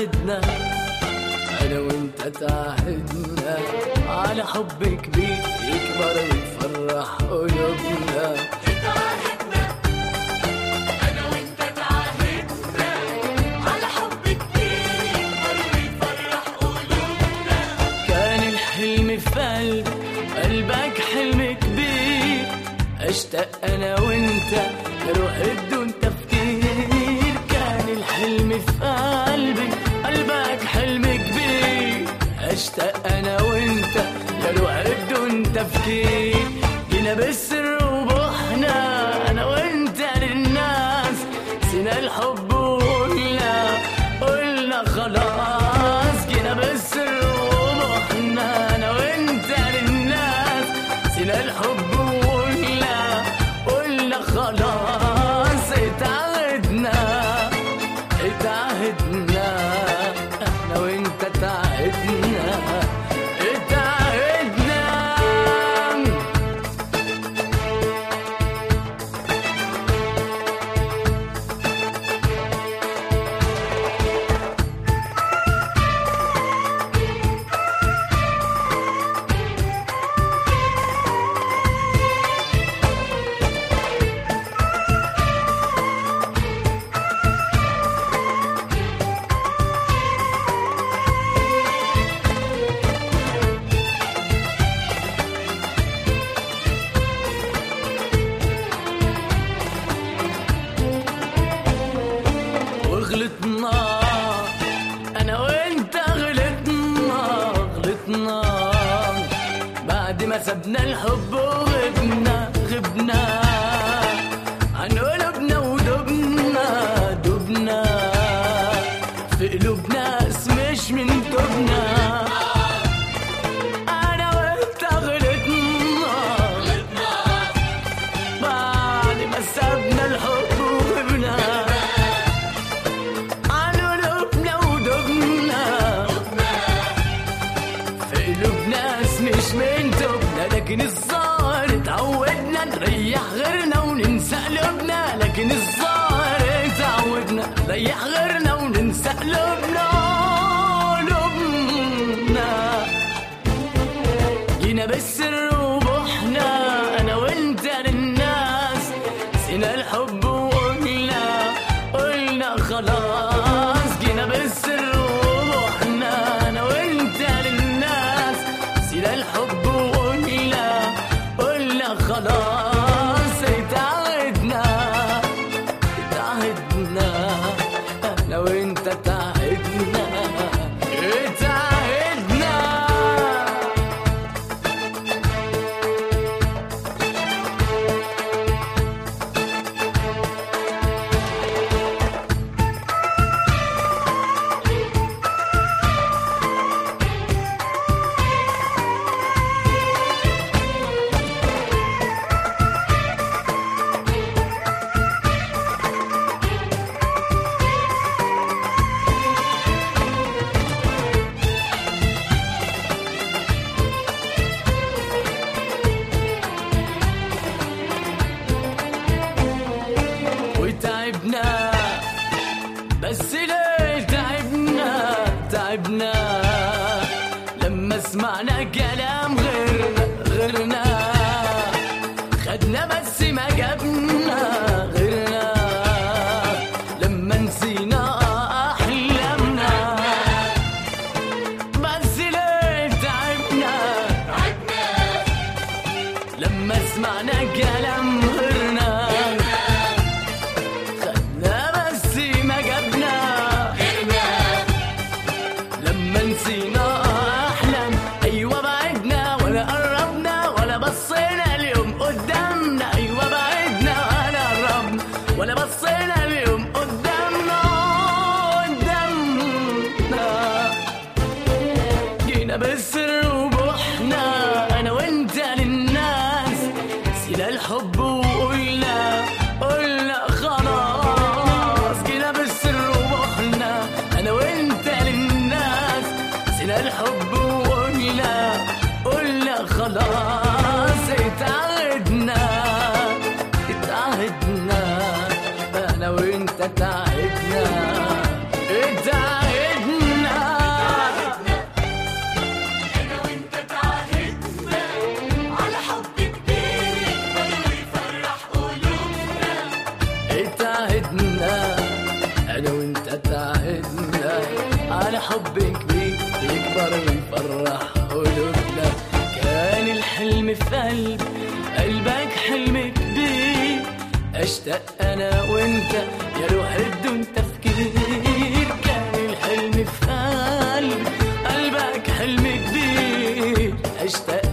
اتعهدنا أنا وأنت تعهدنا على حب كبير يكبر ويفرح قلوبنا. اتعهدنا أنا وأنت تعهدنا على حب كبير يكبر ويفرح قلوبنا. كان الحلم في قلبك حلم كبير، أشتاق أنا وأنت نروح بدون تفكير. كان الحلم في قلبك حلم كبير، أشتاق أنا وأنت نروح بدون تفكير. جينا بالسر وبحنا أنا وأنت للناس، سينا الحب وقلنا خلاص. جينا بالسر وبحنا أنا وأنت للناس، سينا الحب وقلنا خلاص. اتعهدنا أنا وأنت تعهدنا غلطنا أنا وأنت غلطنا بعد ما سبنا الحب وغبنا عن قلوبنا ودبنا في قلوب ناس مش من توبنا. أنا وأنت غلطنا بعد ما سبنا الحب وغبنا مش من توبنا. لكن الظاهر اتعودنا نريح غيرنا وننسى قلوبنا. لكن الظاهر اتعودنا نريح غيرنا وننسى قلوبنا. جينا بالسر وبحنا أنا وأنت للناس، سينا الحب وقلنا خلاص. جينا بالسر وبحنا أنا وأنت للناس، سينا الحب وقلنا خلاص. اتعهدنا أنا وأنت تعهدنا اتعهدنا انا وانت تعهدنا على حب كبير يكبر ويفرح قلوبنا. كان الحلم في قلبك حلم كبير، اشتاق انا وانت يا روح بدون تفكير. كان الحلم في قلبك حلم كبير، اشتاق